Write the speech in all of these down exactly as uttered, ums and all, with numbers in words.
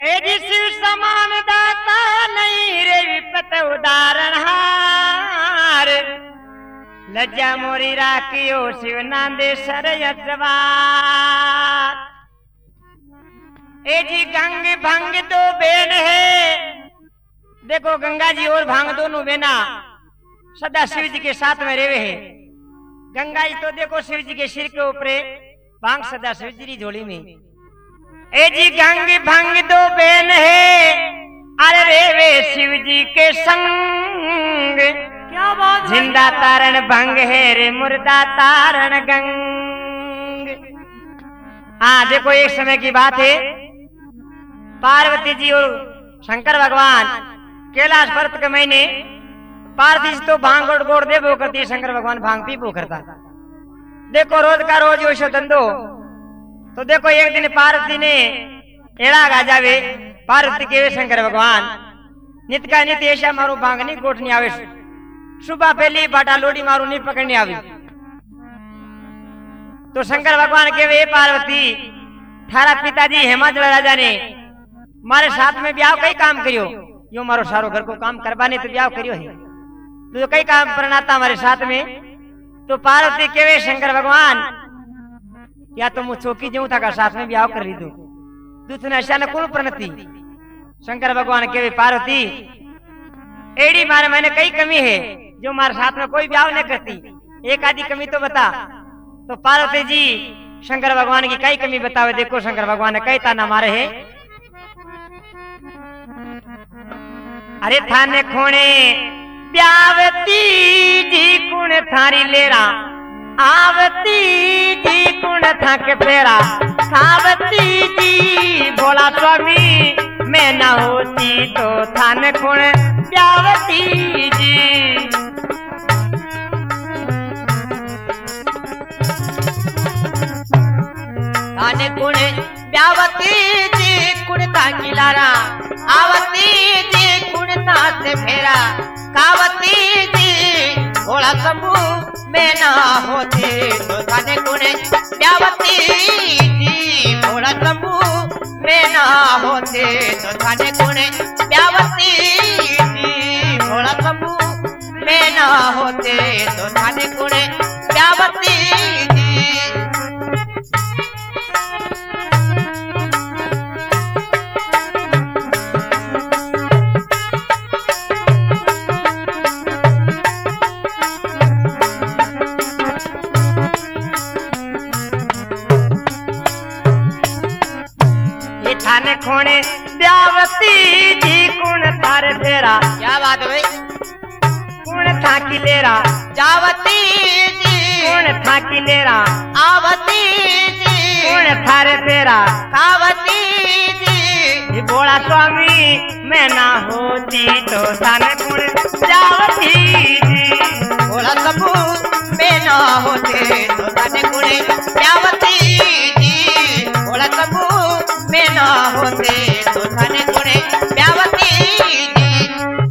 ए जी शिव समान दाता नहीं रे विपत उदाहरण हार लज्जा मोरी राखियो शिव नांदे सर यजवार। ए जी गंग भंग दो बेन है, देखो गंगा जी और भांग दोनों बेना सदा शिव जी के साथ में रेवे है। गंगा जी तो देखो शिव जी के सिर के ऊपर, भांग सदा शिव जी की झोली में। ए जी गंग भंग दो बेन है, अरे रेवे शिव जी के संग। क्या बात, जिंदा तारण भंग है रे मुर्दा तारण गंग। हाँ देखो एक समय की बात है, पार्वती जी और शंकर भगवान कैलाश पर्वत के महीने पार्वती जी तो भांग गोड़ गोड़ दे वो करती, शंकर भगवान भांग पी वो करता। देखो रोज का रोज यो धंधो। तो देखो एक दिन पार्वती ने एड़ा गा जावे, पार्वती के शंकर भगवान नित का नित ऐसा मारू भांग नहीं गोठनी आवे, सुबह पहली बाटा लोडी मारू नहीं पकड़नी आवी। तो शंकर भगवान के वे पार्वती थारा पिताजी हिमाचल राजा ने मारे साथ में ब्याह कई काम करियो, यो मारो सारो घर को काम करवाने तो ब्याह करियो है, तो कई काम प्रणाता हमारे साथ में। तो पार्वती के वे शंकर भगवान या तो मुझ चौकी जो था का साथ में ब्याह कर ली दू दूसरे ऐसा न कौन प्रणति। शंकर भगवान के वे पार्वती एड़ी मारे मैंने कई कमी है जो मारे साथ में कोई ब्याह नहीं करती, एक आदि कमी तो बता। तो पार्वती जी शंकर भगवान की कई कमी बतावे। देखो शंकर भगवान ने कई ताना मारे है, अरे थाने खोने ब्यावती जी कुण थारी लेरा, आवती जी कुण था के फेरा, खावती जी भोला स्वामी मैं ना होती तो थाने खोण ब्यावती जी। थाने खोण ब्यावती जी कुण था किलारा, आवती जी कुण था से फेरा, कावती जी भोला शंभू मैं ना होती तो थाने कुणे ब्यावती जी भोला शंभू मैं ना होती तो थाने कुणे ब्यावती जी भोला शंभू मैं ना होती तो थाने कुणे ब्यावती जी। थाने खोने ब्यावती जी कुण थारे फेरा, क्या बात भाई, कुण था की लेरा, जावती जी कुण था की लेरा, आवती जी कुण थारे फेरा, खावती जी भोला स्वामी मैं ना होती तो थाने कुण जावती जी भोला शंभू मैं ना होते तो थाने कुण जावती जी भोला शंभू मैं ना होते तो थाने कुणे ब्यावती जी।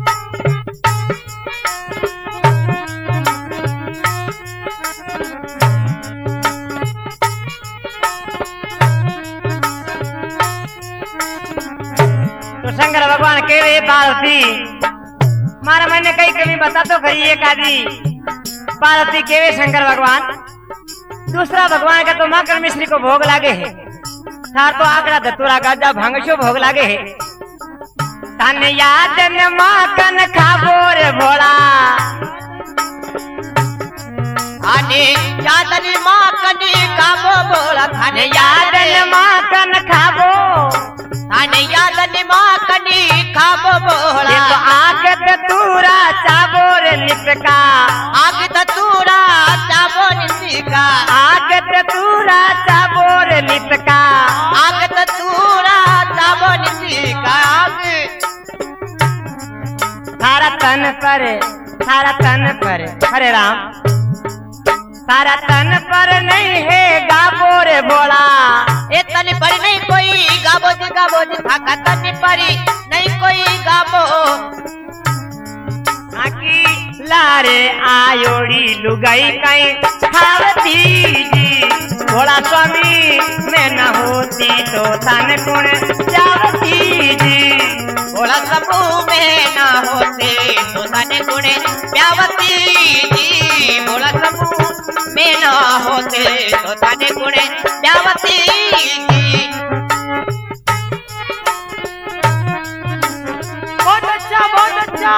तो शंकर भगवान के वे पार्वती मारा मैंने कई कमी बता तो खरी एक आदि पार्वती के वे शंकर भगवान, दूसरा भगवान का तो माकर मिश्री को भोग लागे है, थार तो आकड़ा धतुरा गाजा भांगशो भोग लागे है। तन याद न माकन खाबो रे भोला, थाने याद न माकन खाबो भोला, थाने याद न माकन खाबो, थाने याद न माकन खाबो भोला। तो आग धतुरा चाबो रे निपका, आग धतुरा चाबो निपका, आग धतुरा चाबो रे निपका, आग धतुरा चाबो निपका। थारा तन पर, थारा तन पर, हरे राम, तारा तन पर नहीं है गाबो रे भोला, ए तन पर नहीं कोई गाबो जी गाबो जी, थाका तन पर नहीं कोई गाबो। आकी लारे आयोड़ी लुगाई कई खावती जी भोला स्वामी मैं न होती तो थाने कुण जावती समूह में ना होते तो धन गुण ब्यावती जी। बोला समूह में ना होते तो धन गुण ब्यावती जी। बहुत अच्छा बहुत अच्छा।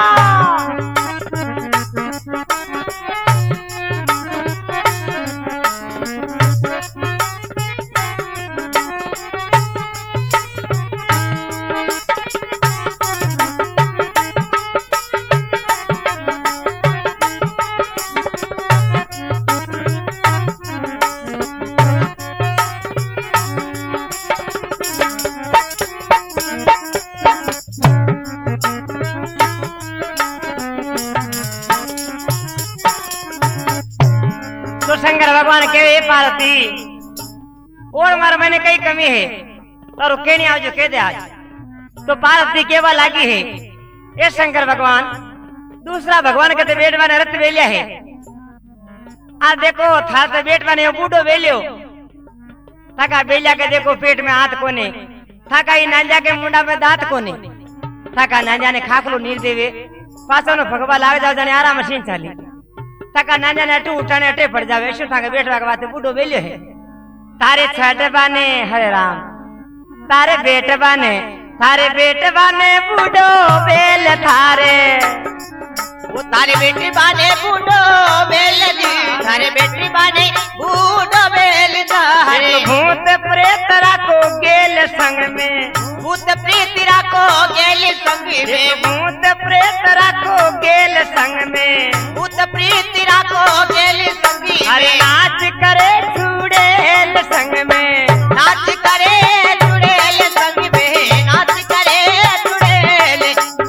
तो शंकर भगवान के पार्वती और मार मैंने कई कमी है और के नहीं आज कह दे आज तो पार्वती केवल लागी है ये शंकर भगवान दूसरा भगवान कहते बेट बने रथ बेलिया है। आज देखो था तो बेट बने बूढ़ो बेलियो थका बेलिया के देखो पेट में हाथ कोने थका ही नांजा के मुंडा में दांत कोने थका नांजा ने खाखलो नीर देवे पासो नो भगवा लाग जाओ जाने आराम मशीन चाली थका नांजा ने अटू उठाने अटे पड़ जावे शू था बेटवा के बात बूढ़ो बेलियो है। तारे छठ बाने हरे राम तारे बेट बाने थारे बेट बाने बूढ़ो बेल थारे वो तारे बेटी बाने बूढ़ो बेल जी। थारे बेटी बाने बूढ़ो बेल थारे। भूत प्रेत राखो गेल संग में भूत प्रेत राखो गेल संग में। भूत प्रेत राखो गेल संग में भूत प्रेत राखो गेल संग में। अरे नाच करे छुड़ेल संग में नाच करे छुड़ेल संग में। नाच करे छुड़ेल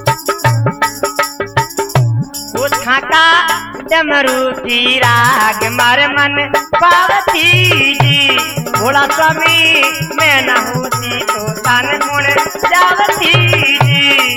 वो छाका डमरू की राग मार मन पावती जी। भोला स्वामी मैं न होती तो तन गुण जावती जी।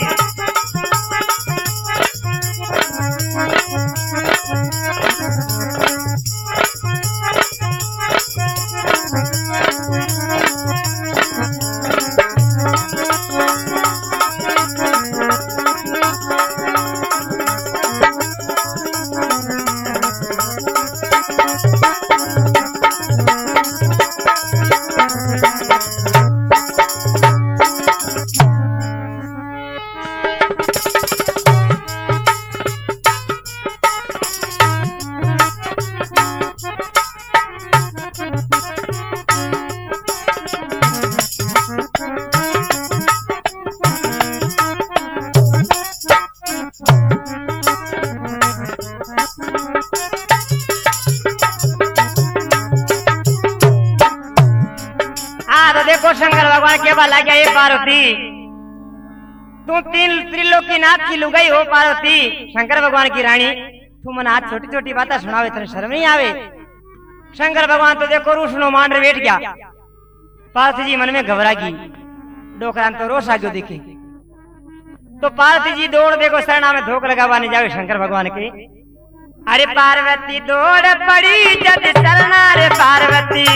देखो शंकर भगवान के बाला गया ये पार्वती तू तीन त्रिलोकी नाथ की लुगाई हो पार्वती शंकर भगवान की रानी तू मन आज छोटी छोटी बातें सुनावे तेरे शर्म नहीं आवे। शंकर भगवान तो देखो रूसनो मान रे बैठ गया। पार्वती जी मन में घबरा गई डोकरान तो रोष आ गयो देखे तो पार्वती जी दौड़ देखो शरणा में धोख लगावाने जावे शंकर भगवान के। अरे पार्वती दौड़ पड़ी जब शरणा रे पार्वती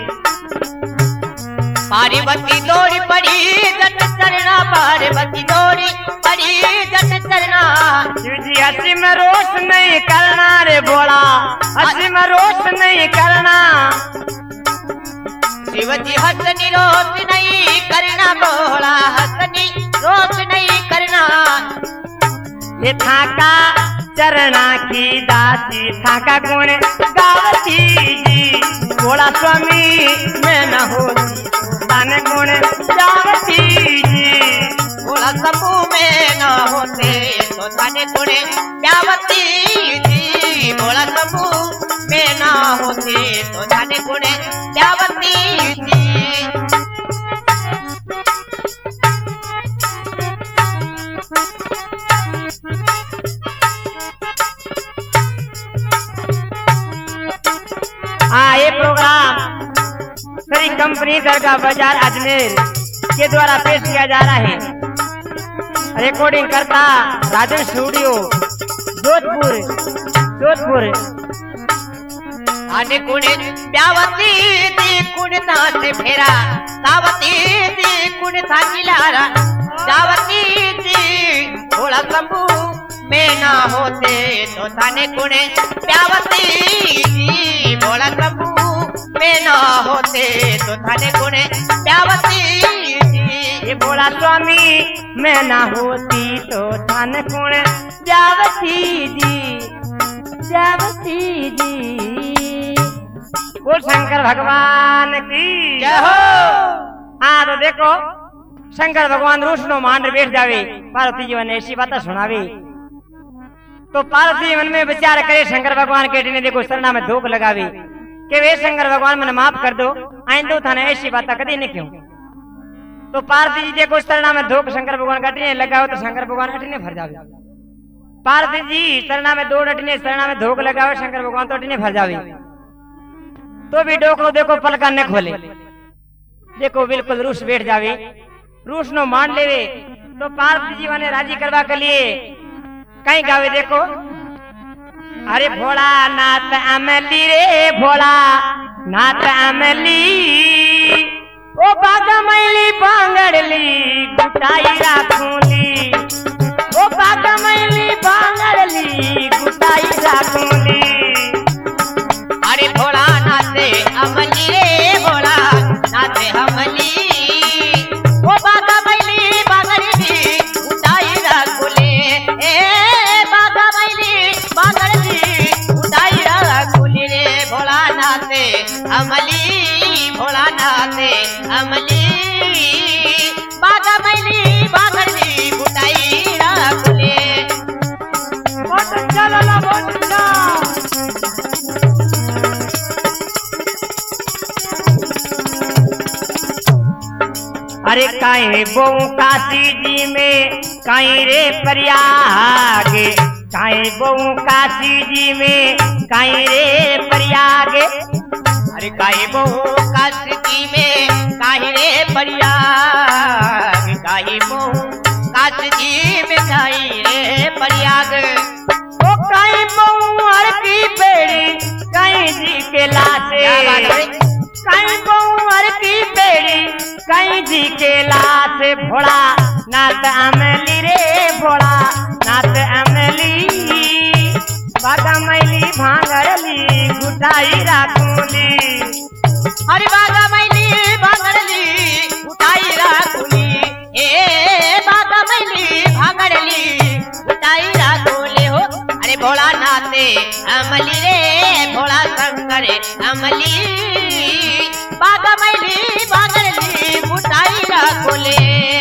पार्वती दौड़ी पड़ी जट चरना। पार्वती दौड़ी पड़ी जट चरना। शिव जी हसी में रोष नहीं करना रे बोला हसी में रोष नहीं करना। शिव जी हसनी रोष नहीं करना बोला हसनी रोष नहीं करना। ये थाका चरना की दासी थाका गुण गावती जी। बोला स्वामी मैं न होती तन गुण जावती जी। बोला समूह में न होते तो तन गुण जावती जी। बोला समूह में न होते तो तन गुण जावती जी। हाँ ये प्रोग्राम श्री कंपनी दरगाह बाजार अजमेर के द्वारा पेश किया जा रहा है। रिकॉर्डिंग करता राजन स्टूडियो जोधपुर जोधपुर। आने कुणे ब्यावती दी कुण नाच फेरा सावती दी कुण था किलारा सावती दी ना होते तो थाने कुणे प्यावती जी भोला शंभू में ना होते तो थाने कुणे प्यावती जी ये भोला स्वामी मैं ना होती तो थान कुण जावती जी जावती जी। बोल शंकर भगवान की जय हो। हाँ तो देखो शंकर भगवान रूष्णो मांड बैठ जावे पार्वती जी ने ऐसी बात सुनावी तो पार्वती मन में विचार करे शंकर भगवान के ने देखो शरणा में धोख लगावी कि वे शंकर भगवान मैंने माफ कर दो आइंदो थाने ऐसी बात कदी नहीं क्यों। तो पार्वती जी देखो शरणा में धोख शंकर भगवान कटने लगाओ तो शंकर भगवान अटने भर जावे। पार्वती जी शरणा में दो अटने शरणा में धोख लगाओ शंकर भगवान तो अटने भर जावे। तो भी डोकरो देखो पलका न खोले देखो बिल्कुल रूस बैठ जावे रूस नो मान लेवे। तो पार्वती जी ने राजी करवा के लिए कहीं गावे देखो अरे भोला नाथ अमली रे भोला नाथ अमली ओ बागा मैली बांगड़ली गुटाई राखूली ओ बागा मैली बांगड़ली गुटाई राखूली। अरे भोला नाथे अमली रे भोला नाथे अमली ओ बागा मैली बांगड़ली गुटाई राखूली ए बागा मैली बांगड़ली गुटाई राखूली रे भोला नाथे अमली भोला नाथे अमली बागा मैली बांगड़ली गुटाई राखूली। बहुत अच्छा लाला बहुत अच्छा। अरे काहे बहु काशी जी में काहे रे प्रयाग काहे बहु काशी जी में काहे रे प्रयाग। अरे काहे बहु काशी में काहे रे प्रयाग काहे बहु काशी में काहे रे प्रयाग। ओ काहे बहु हर की पेड़ी काहे जी के लासे काहे बहु हर की पेड़ी काहे जी के लासे भोला नाथ अमली रे भोला नाथ अमली बागा मैली भांगड़ली गुटाई राखूली। अरे बागा मैली भांगड़ली गुटाई राखूली ए बागा मैली भांगड़ली गुटाई राखूली हो। अरे भोला नाथे अमली रे भोला शंकर अमली बागा मैली भांगड़ली गुटाई राखूली।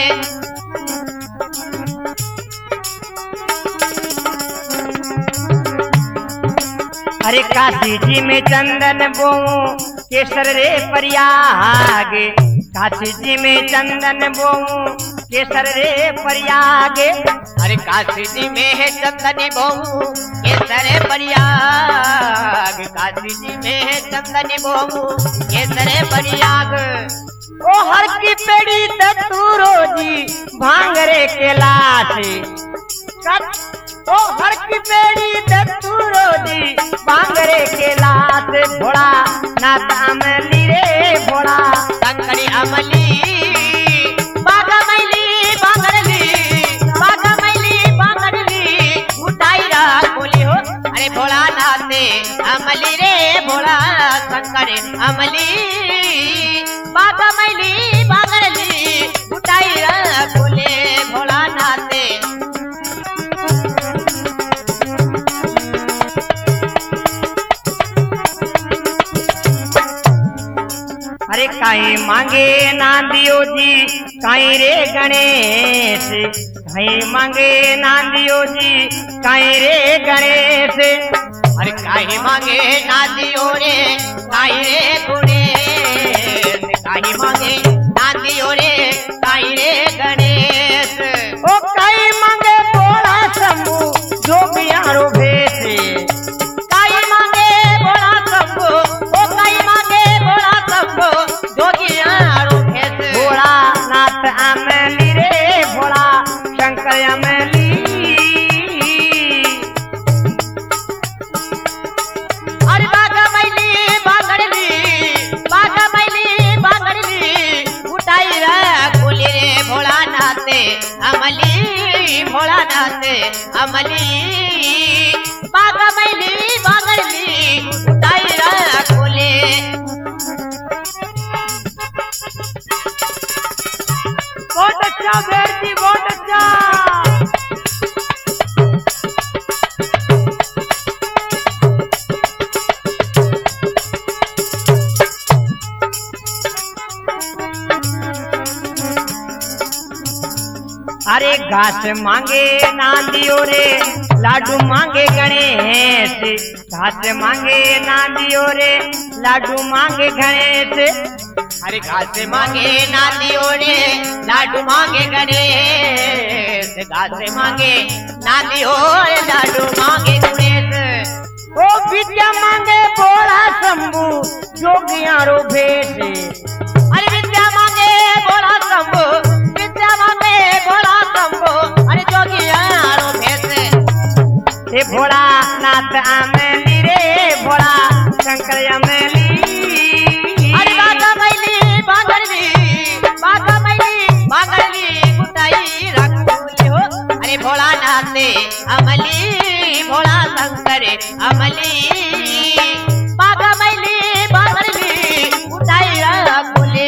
अरे काशी जी में चंदन बोऊं केसर रे प्रयाग काशी जी में चंदन बोऊं केसर रे प्रयाग। अरे काशी जी में है चंदन बोऊं केसर प्रयाग काशी जी में है चंदन बोऊं केसर प्रयाग। ओ हर की पेड़ी तू रोजी भांगरे के लाशे ओ हर की पेड़ी तू रोजी भांगरे के लाशे भोला नाथ अमली रे भोला शंकर अमली बागा मैली बांगड़ली बागा मैली बांगड़ली गुटाई राखूली हो। अरे भोला नाथे अमली रे भोला शंकर अमली बागा मैली बांगड़ली गुटाई राखूली भोला नाथे। अरे काहे मांगे ना दियो जी काहे रे गणेश काहे मांगे ना दियो जी काहे रे गणेश। अरे काहे मांगे ना दियो रे काहे रे गणेश काहे मांगे ना दियो रे काहे रे गणेश। ओ काहे मांगे भोला शंभू जोगियारो भेष काहे मांगे भोला शंभू ओ काहे मांगे भोला शंभू जोगियारो भेष। भोला नाथ अमली रे भोला शंकर अमली। अरे बागा मैली बांगड़ली बागा मैली बांगड़ली गुटाई राखूली रे भोला नाथे अमली भोलानाथ अमली बागा मैली बागरली उठाई रखोले बहुत अच्छा बेट जी बहुत अच्छा। अरे घास मांगे नांदियो रे लाडू मांगे गणेश घास मांगे नांदियो रे लाडू मांगे गणेश। अरे घास मांगे नांदियो रे लाडू मांगे गणेश घास मांगे नांदियो रे लाडू मांगे गणेश। ओ विद्या मांगे भोला शंभू जोगियारो भेष। अरे विद्या मांगे भोला शंभू विद्या मांगे भोला शंभू अरे जोगियारो भेष। हे भोला नाथ अमली रे भोला शंकर अमली। अरे बागा मैली बागरली बागा मैली बागरली गुटाई रखोले हो। अरे भोला नाथ अमली भोला शंकर अमली बागा मैली बागरली गुटाई रखोले।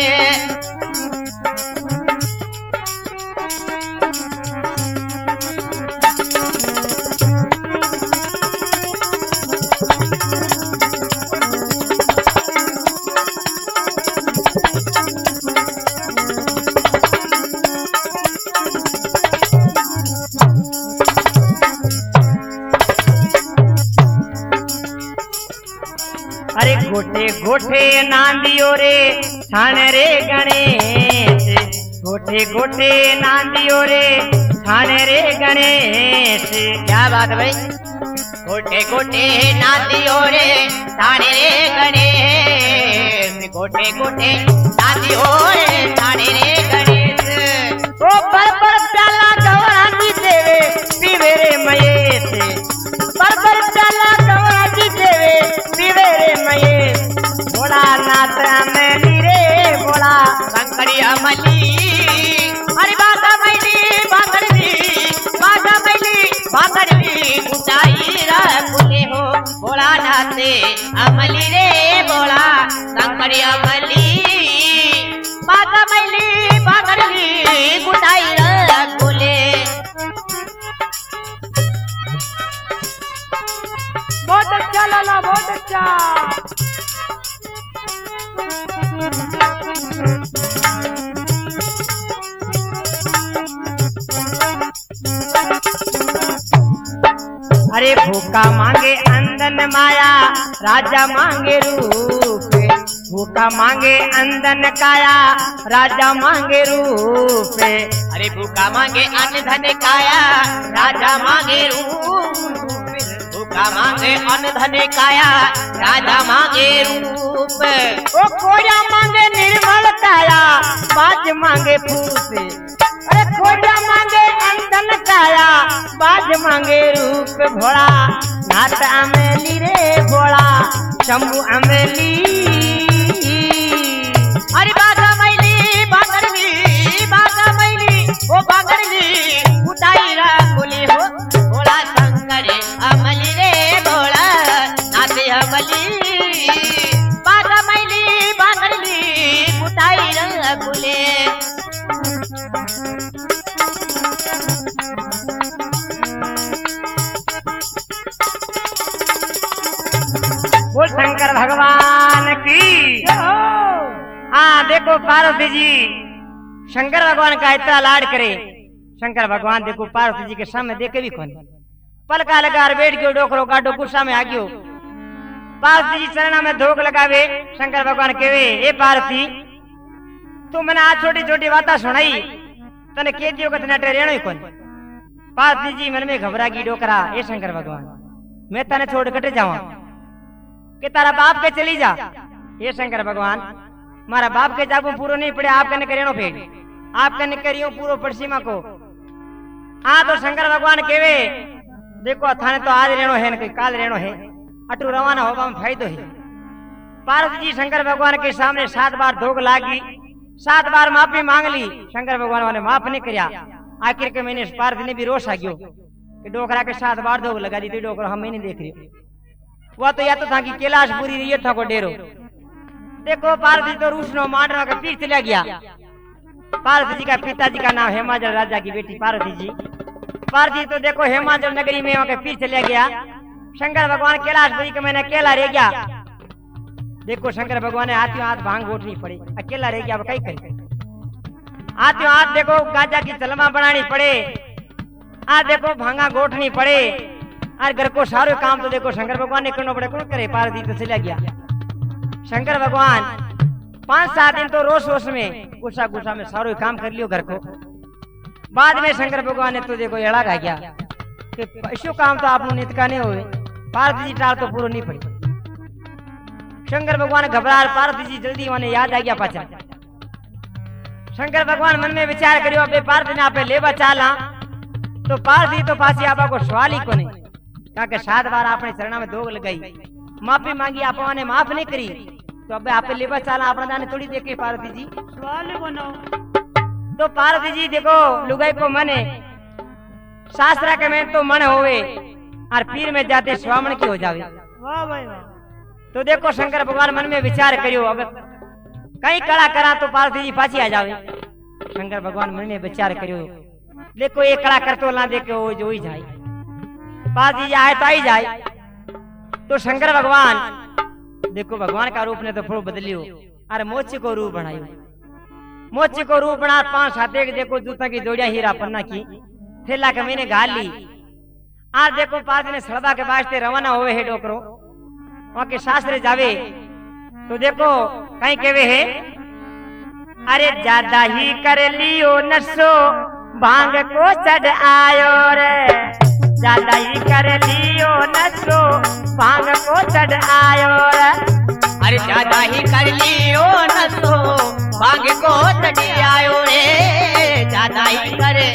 अरे गोटे गोटे नांदियो रे थान रे गणेश गोटे गोटे नांदियो रे थान रे गणेश। क्या बात भाई गोटे गोटे नांदियो रे थाने रे गणेश गोटे गोटे नांदियो रे थाने रे गणेश। ओ पर पर प्याला गवरा जी देवे पीवे रे मयेश पर पर प्याला गवरा जी देवे पीवे रे मयेश। भोला नाथ अमली रे भोला शंकरी अमली अरे बागा मैली बागरली बागा मैली बागरली गुटाई रखोले हो। भोला नाथ अमली रे भोला शंकरी अमली बागा मैली बागरली गुटाई रखोले। बहुत अच्छा लाला बहुत अच्छा। अरे भूखा मांगे अंदन माया राजा मांगे रूप भूखा मांगे अंदन काया राजा मांगे रूप। अरे भूखा मांगे अन्न धन काया राजा मांगे रूप भूखा मांगे अन्न धन काया राजा मांगे रूप। ओ खोजा मांगे निर्मल काया बाज मांगे फूस। अरे खोजा मांगे अंदन काया बाज मांगे रूप। भोला नाथ अमली रे भोला शंभू अमली। अरे बागा मैली बागरली बागा मैली ओ बागरली उठाई रखोले हो। भोला शंकर अमली रे भोला नाथ अमली बागा मैली बागरली उठाई रखोले। बोल शंकर भगवान की। हाँ देखो पार्वती जी शंकर भगवान का इतना लाड करे। शंकर भगवान देखो पार्वती जी के सामने देखे भी कौन पलका लगा बैठ गयो डोकरो काटो गुस्सा में आ गयो। पार्वती जी चरणा में धोख लगावे। शंकर भगवान केवे ए पार्वती तू मैंने आज छोटी छोटी बात सुनाई तने के दियो कतना टेरेणो ही कौन। पार्वती जी मन में घबरा गई डोकरा ए शंकर भगवान मैं तने छोड़ कटे जावा कि तारा बाप के चली जा। ये शंकर भगवान मारा बाप के जागो पूरो नहीं पड़े आप कने करियो फेंक आप कने करियो पूरो पड़सीमा को। हाँ तो शंकर भगवान केवे देखो थाने तो आज रेणो है न काल रेणो है अटू रवाना होगा में फायदो है। पार्वती जी शंकर भगवान के सामने सात बार धोख लागी सात बार माफी मांग ली। शंकर भगवान वाले माफ नहीं करिया। आखिर के मैंने पार्थ ने भी रोष आ गयो कि डोकरा के साथ बार दो लगा दी थी डोकरा हम ही नहीं देख रहे। वह तो या तो था कि कैलाशपुरी रही था को डेरो। देखो पार्थ जी तो रूसनो मांडरा के पीठ चला गया। पार्थ जी का पिताजी का नाम हेमाचल राजा की बेटी पार्वती जी। पार्थ जी तो देखो हेमाचल नगरी में वहां के पीठ चला गया। शंकर भगवान कैलाशपुरी के मैंने अकेला रह गया। देखो शंकर भगवान ने हाथों हाथ भांग गोटनी पड़ी, अकेला रह गया, अब कई करे। हाथों हाथ देखो गांजा की चलमा बनानी पड़े, आज देखो भांगा गोटनी पड़े, आज घर को सारे काम तो देखो शंकर भगवान ने करना पड़े। कौन करे? पार्वती तो चला गया। शंकर भगवान पांच सात दिन तो रोश रोश में गुस्सा गुस्सा में सारो काम कर लियो घर को। बाद में शंकर भगवान ने तो देखो एड़ा गा गया कि ऐसो काम तो आप नित का नहीं होवे। पार्वती जी टाल तो पूरा नहीं पड़ी। शंकर भगवान घबरा, पार्वती जी जल्दी माने याद आ गया पाचा। शंकर भगवान मन में विचार करियो अबे पार्वती ने आपे लेवा चाला तो पार्वती तो पासी आपा को सवाल ही को नहीं, क्योंकि सात बार आपने चरणा में दोग लगाई, माफी मांगी, आप ने माफ नहीं करी, तो अब आपे लेवा चाला अपना दाने थोड़ी देखे पार्वती जी सवाल बनाओ। तो पार्वती जी देखो लुगाई को मने शास्त्रा के में तो मन होवे और पीर में जाते स्वामण की हो जावे। वाह भाई वाह। तो देखो शंकर भगवान मन में विचार करियो अब कहीं कड़ा करा तो पार्वती जी पाछी आ जावे। शंकर भगवान मन में विचार करियो देखो ये कड़ा कर तो ला देखे वो जो ही जाए, पार्वती जी आए तो आई जाए। तो शंकर भगवान देखो भगवान का रूप ने तो थोड़ा बदलियो अरे मोची को रूप बनायो। मोची को रूप बना पांच हाथे के देखो जूता की जोड़िया हीरा पन्ना की थैला के मैंने गाल ली। आज देखो पार्वती ने सड़बा के वास्ते रवाना होवे है डोकरो वहां के शास्त्र जावे। तो देखो कहीं केवे है अरे ज्यादा ही कर लियो नशो भांग को चढ़ आयो रे, ज्यादा ही कर लियो नशो भांग को चढ़ आयो रे। अरे ज्यादा ही कर लियो नशो भांग को चढ़ आयो रे, ज्यादा ही करे।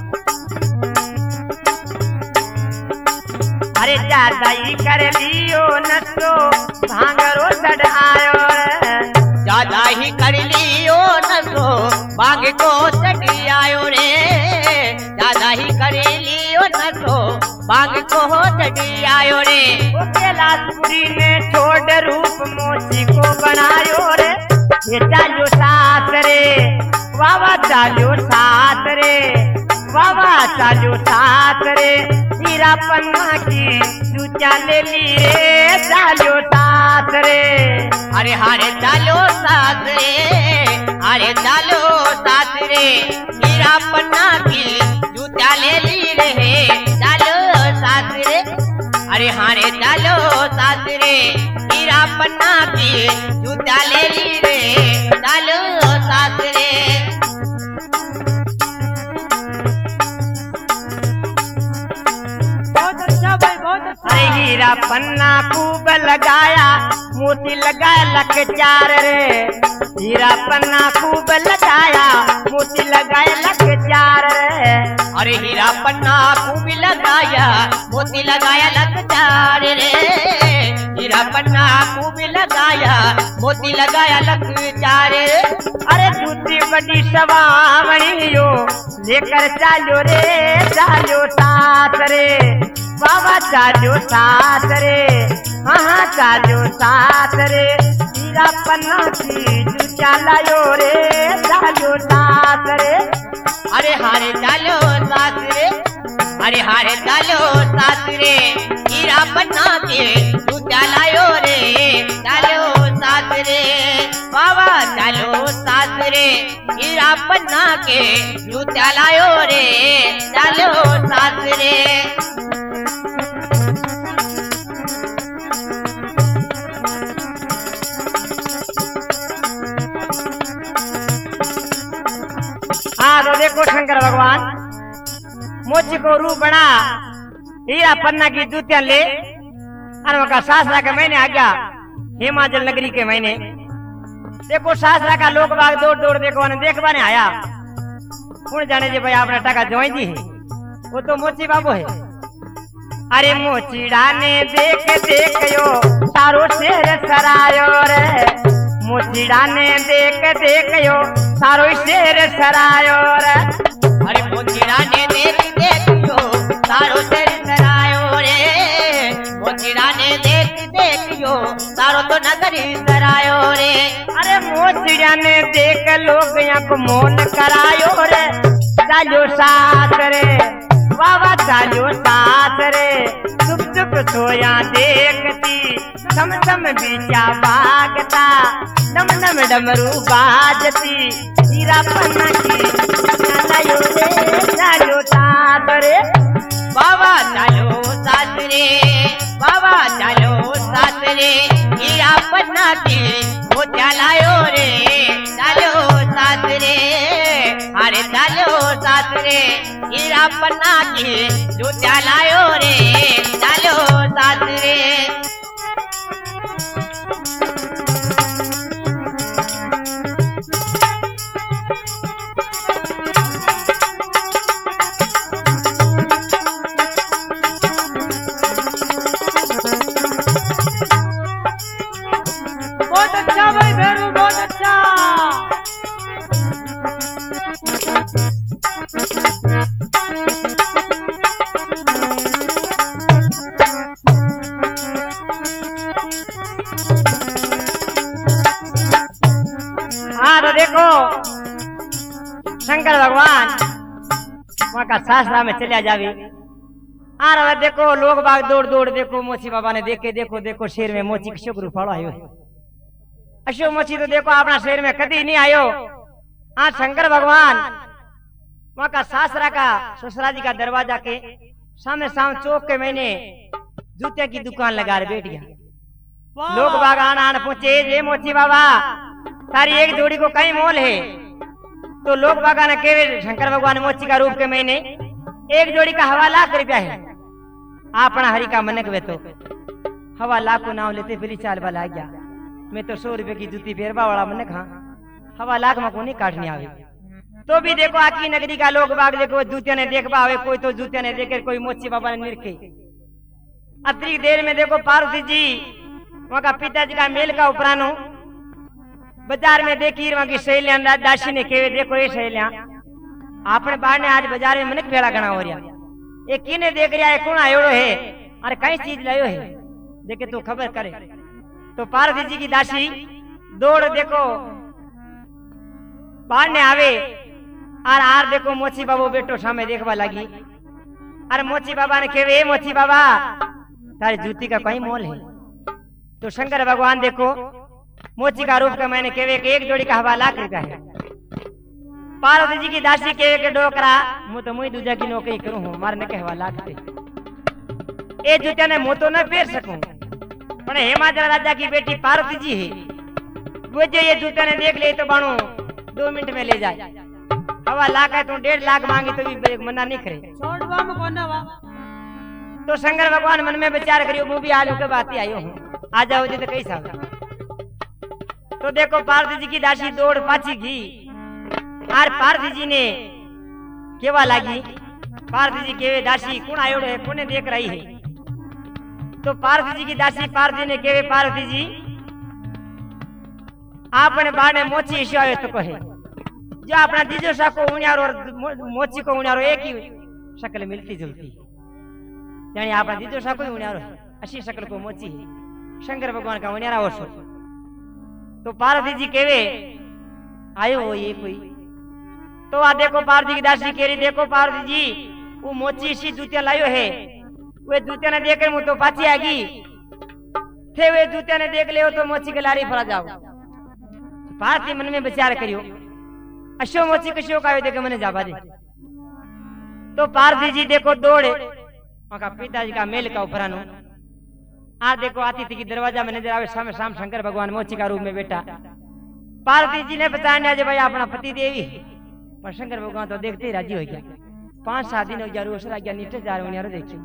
अरे ज्यादा ही कर लियो नशो भांग रो चढ़ आयो रे, ज्यादा ही कर लियो नशो भांग को चढ़ आयो रे, ज्यादा ही कर लियो नशो भांग को चढ़ आयो रे। ओ कैलाशपुरी ने छोड़ रूप मोची को बनायो रे, ये चालो साथ रे वावा चालो साथ रे, वावा चालो साथ रे। हीरा पन्ना की जूचा ले ली रे चालो साथ रे। अरे हारे चालो साथ रे, अरे चालो साथ रे। हीरा पन्ना की जूता ले ली रे चालो साथ रे। अरे हारे चालो साथ रे, हीरा पन्ना की जूता ले ली रे चालो साथ रे। बहुत अच्छा भाई बहुत अच्छा। अरे हीरा पन्ना खूब लगाया मोती लगाया लख चार रे, हीरा पन्ना खूब लगाया मोती लगाया लख चार रे। अरे हीरा पन्ना खूब लगाया मोती लगाया लख चार रे, हीरा पन्ना खूब लगाया मोती लगाया लख चार रे। अरे दूसरी बड़ी सवावणियो लेकर चालो रे चालो साथ रे, बाबा चालो साथ रे, हाँ चालो साथ रे। हीरा पन्ना की जूचा लायो रे चालो साथ रे। अरे हारे चालो साथ रे, अरे हारे चालो साथ रे। हीरा पन्ना के जूता लायो रे चालो साथ रे, बाबा चालो साथ रे। हीरा पन्ना के जूता लायो रे चालो साथ रे। हाँ तो देखो शंकर भगवान मोची को रूप बना हीरा पन्ना की जूतियां ले और वह शास्त्रा के महीने आ गया हिमाचल नगरी के महीने। देखो शास्त्रा का लोग बाग दौड़ दौड़ देखो देख बाने आया कौन जाने जी भाई आपने टका जोई दी है वो तो मोची बाबू है। अरे मोचीड़ा ने देख देख यो सारो शेर सरायो रे, मोचीड़ा ने देख देख यो सारो शेर सरायो रे। अरे मोतीड़ा ने देख देखियो तारो शरीर सरायो रे मोतीड़ा ने देख देखियो तारो तो नगर सरायो रे अरे मोतीड़ा ने देख लोग को मोन करायो रे चालो साथ रे बाबा चालो साथ रे चुप चुप सोया देखती सम सम बीचा भागता नम नम डमरू बाजती हीरा पन्ना की चलायो रे चालो साथ रे बाबा चालो साथ रे बाबा चालो साथ रे हीरा पन्ना की वो चलायो रे चालो साथ रे अरे चालो साथ रे हीरा पन्ना की जो चलायो रे चालो साथ रे बहुत अच्छा भाई भैरू बहुत अच्छा हाँ तो देखो शंकर भगवान वहाँ का शास्त्रा में चलिया जावी आ रहा देखो लोग बाग दौड़ दौड़ देखो मोची बाबा ने देखे देखो देखो शेर में मोची किशोक रूप आयो अशो मोची तो देखो अपना शेर में कभी नहीं आयो आज शंकर भगवान वहाँ का सासरा का ससुरा जी का दरवाजा के सामने सामने चौक के मैंने जूते की दुकान लगा रहे बैठ गया लोग बाग आना आना पूछे ये मोची बाबा तारी एक जोड़ी को कई मोल है तो लोग बागा ने केवल शंकर भगवान मोची का रूप के मैंने एक जोड़ी का हवा लाख रुपया है अपना हरि का मनक वे तो हवा लाख को नाम लेते फिर चाल वाला आ गया मैं तो सौ रुपए की जूती फेरवा वाला मनक हाँ हवा लाख में को नहीं काटने आवे तो भी देखो आकी नगरी का लोग बाग देखो जूतिया ने देख पावे कोई तो जूतिया ने देखे कोई मोची बाबा ने निरखे अतिरिक्त देर में देखो पार्वती जी वहाँ का पिताजी का मेल का उपरानो बाजार में देखी वहाँ की सहेलियां दासी ने केवे देखो ये सहेलियां आपने बाहर ने आज बाजार में मनक भेड़ा गणा हो रहा ये किने देख रहा है कौन आयो है अरे कई चीज लायो है देखे तो खबर करे तो पार्वती जी की दासी दौड़ देखो बाहर ने आवे और आर देखो मोची बाबू बेटो सामने देखवा लगी अरे मोची बाबा ने केवे ए मोची बाबा तारी जूती का कई मोल है तो शंकर भगवान देखो मोची का रूप का मैंने केवे के एक जोड़ी का हवा लाख रुपया है पार्वती जी की दासी केवे के डोकरा मु तो मुई दूजा की नौकरी करूं हूं मारने के हवा लाख पे ए जूते ने मुंह तो न फेर सकूं पर हेमाचल राजा की बेटी पार्वती जी है वो जो ये जूते ने देख ले तो बाणू दो मिनट में ले जाए हवा लाख है तो डेढ़ लाख मांगी तो भी मना नहीं करे तो शंकर भगवान मन में विचार करियो मुंह भी आलू के बात ही आयो हूँ आ जाओ जी तो कई साल तो देखो पार्वती जी की दासी दौड़ पाची घी और पार्वती जी ने केवा लागी पार्वती जी केवे दासी कौन आयो है कौन देख रही है तो पार्वती जी की दासी पार्वती ने केवे पार्वती जी आपने बाने मोची ईशो आयो तो कहे जो अपना दीजो सा को उन्यारो और मोची को उन्यारो एक ही शक्ल मिलती जुलती यानी अपना दीजो सा को उन्यारो अच्छी शक्ल को मोची है शंकर भगवान का उन्यारा और सो तो पार्वती जी केवे आयो हो ये कोई तो आ देखो पार्वती की दासी केरी देखो पार्वती जी वो मोची सी जूतिया लायो है वे जूतिया ने देखकर मुझे तो पाची आ गई थे वे जूतिया ने देख ले तो मोची के लारी फरा जाओ पार्वती मन में विचार करियो अशो मोची कशो का देखे मैंने जाबा दे तो पार्वती जी देखो दौड़े वहां पिताजी का मेल का उपरानो आ देखो आती थी कि दरवाजा में नजर आवे सामने शाम शंकर भगवान मोची का रूप में बेटा पार्वती जी ने बताया जे भाई अपना पति देवी पर शंकर भगवान तो देखते ही राजी हो गया पांच सात दिन हो गया रोज आ गया नीचे जा रहे हो देखियो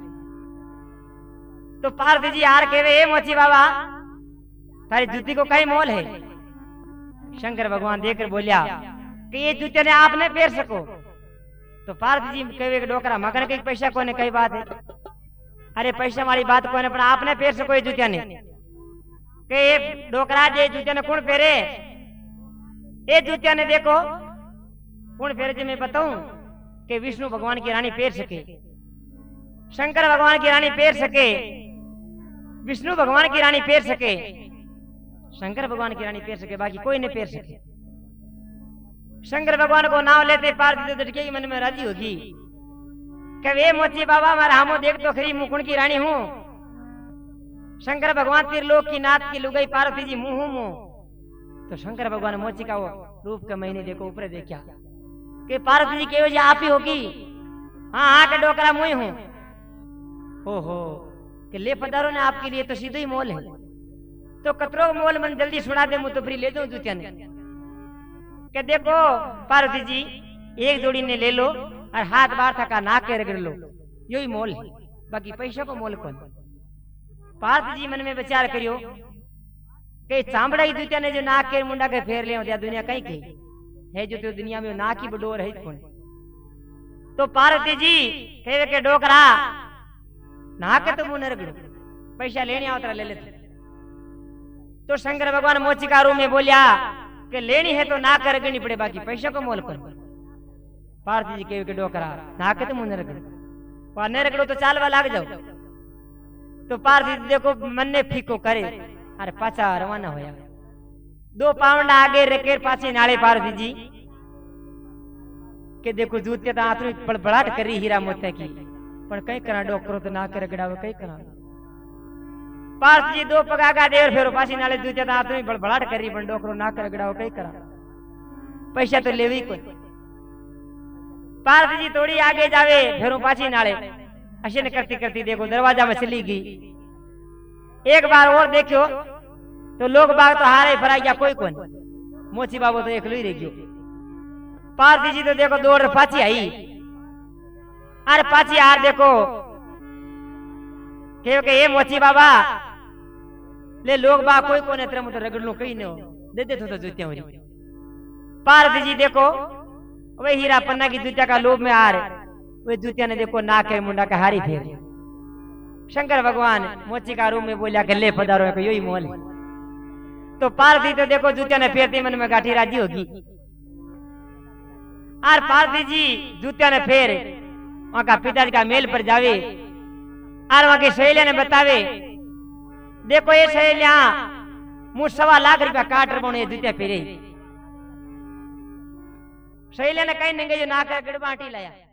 तो पार्वती जी हार के वे मोची बाबा तारी जूती को कई मोल है शंकर भगवान देखकर बोलिया कि ये जूते ने आप नहीं फेर सको तो पार्वती जी कहे डोकरा मगन के पैसा कोने कई बात है अरे पैसा वाली बात कोने पर आपने फेर सको ये जूते ने के डोकरा जे जूते ने कौन फेरे ये जूते ने देखो कौन फेरे जी मैं बताऊं कि विष्णु भगवान की रानी पैर सके, शंकर भगवान की रानी पैर सके, विष्णु भगवान की रानी पैर सके, शंकर भगवान की रानी पैर सके, बाकी कोई नहीं पैर सके। शंकर भगवान को नाम लेते पार्वती तो झटके मन में राजी होगी कि वे मोची बाबा मारा हमो देख तो खरी मुकुंड की रानी हूं। शंकर भगवान त्रिलोक की नाथ की लुगाई पार्वती जी मुंह मुंह। तो शंकर भगवान मोची का वो रूप के महीने देखो ऊपर देखा कि पार्वती जी के वजह आप ही होगी। हाँ हाँ के डोकरा मुई हूं। ओहो कि ले पधारो ने आपके लिए तो सीधे ही मोल है। तो कतरो मोल मन जल्दी सुना दे मुझ तो फ्री ले जाऊं जूतिया ने कि देखो पार्वती जी एक जोड़ी ने ले लो और हाथ बार थका नाक के रगड़ लो, यही मोल है, बाकी पैसों को मोल कौन। पार्वती जी मन में विचार करियो कि चामड़ा की जूतिया ने जो नाक के मुंडा के फेर लिया दुनिया कहीं कही है जो तो दुनिया में नाक ही बडोर है कौन। तो पार्वती जी कहे के डोकरा नाक तो मुंह न रगड़ो, पैसा लेने आवतरा ले लेते। तो शंकर भगवान मोचिकारू में बोलिया कि लेनी है तो नाक रगड़नी पड़े, बाकी पैसा को मोल कौन। पार्वती जी कहे के डोकरा नाक तो मुंह न रगड़ो, वहां न रगड़ो तो चालवा लाग जाओ। तो पार्वती देखो मन ने फीको करे अरे पाचा रवाना होया। दो पावंडा आगे रखे पाछे नाले पार्वती जी के देखो जूते तो आतरी बड़बड़ाट करी हीरा मोती की, पर कई करा डोकरो तो नाक रगड़ावे कई करा। पार्वती जी दो पगागा देर फेरो पाछे नाले जूते तो आतरी बड़बड़ाट करी पण डोकरो नाक रगड़ावे कई करा। पैसा तो लेवी कोई। पार्वती जी थोड़ी आगे जावे फेरो पाछे नाले अशन करती करती देखो दरवाजा में चली गई। एक बार और देखो तो लोग बाग तो हारे फराई गया कोई कौन, मोची बाबू तो एक लुई रह गयो। पार्वती जी तो देखो दौड़ पाछी आई, अरे पाछी हार देखो क्योंकि ये मोची बाबा ले लोग बाग कोई कोने तेरे मुझे रगड़ लो कहीं न दे दे तो जूतियां हो रही। पार्वती जी देखो वही हीरा पन्ना की जूतिया का लोभ में हार वे जूतिया ने देखो नाक के मुंडा का हारी फेर। शंकर भगवान मोची का रूम में बोलिया कि ले पधारो को यही मोल है। तो पार्वती तो देखो जूतिया ने फेरती मन में गाठी राजी होगी। और पार्वती जी जूतिया ने फेर वहां का पिताजी का मेल पर जावे और वहां की सहेलिया ने बतावे देखो ये सहेलिया मुझ सवा लाख रुपया काट रहे जूतिया फेरे। सहेलिया ने कहीं नहीं गई नाक गड़बाटी लाया।